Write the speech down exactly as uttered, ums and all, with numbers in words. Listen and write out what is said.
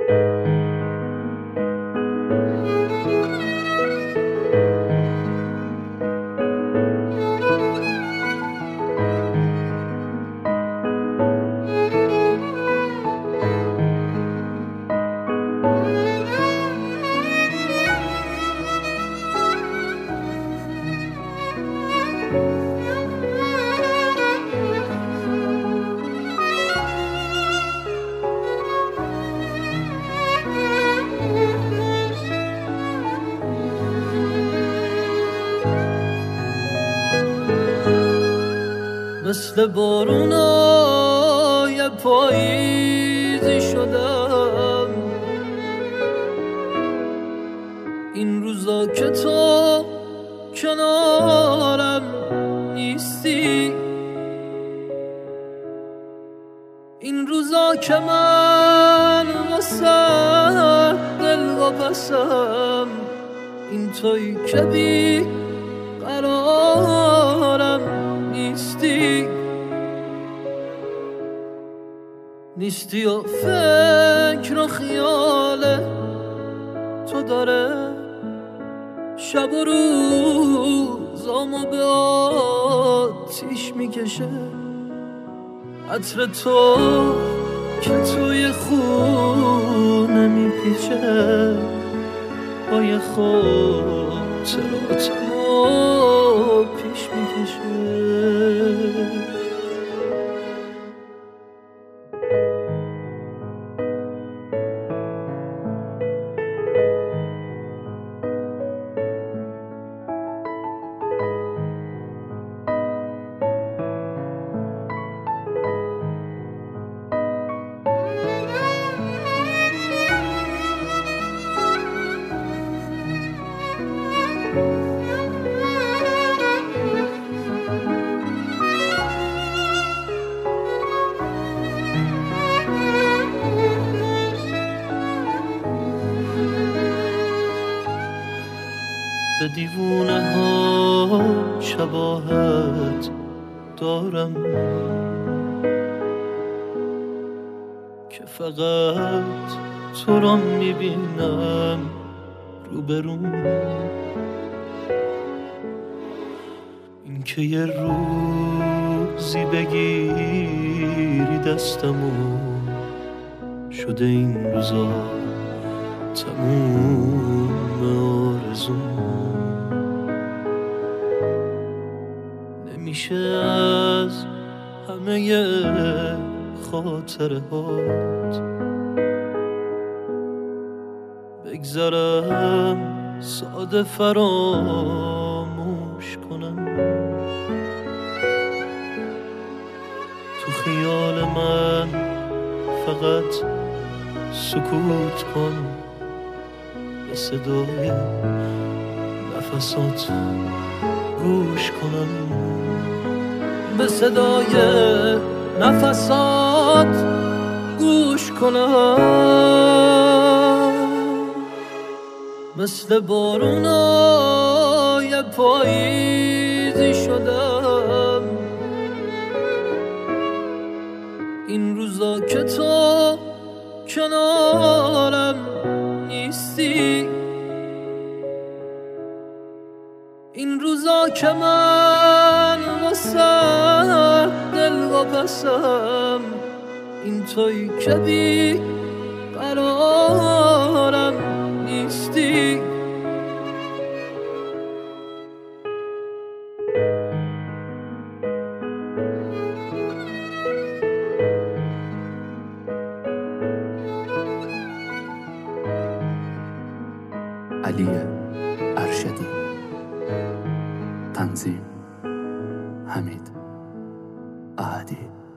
مثل بارونای پاییزی شدم این روزا که تو کنارم نیستی، این روزا که من واسه دل واپسم، این تویی که بی قرارم نیستی نیستی و فکر و خیال تو داره شب و روزامو به آتیش میکشه. عطر تو که توی خونه میپیچه پای خاطراتمو پیش میکشه. به دیوونه ها شباهت دارم که فقط تو را میبینم روبروم. این که یه روزی بگیری دستمو شده این روزا تموم آرزوم. نمیشه از همه خاطره هات بگذرم ساده فراموش کنم. تو خیال من فقط سکوت کن، به صدای نفسات گوش کنم، به صدای نفسات گوش کنم. مثل بارونای پاییزی شدم این روزا که تو کنارم نیستی، این روزا که من واسه دل واپسم، این تویی که بی قرارم نیستی. علی ارشدی، تنظیم حمید احدی.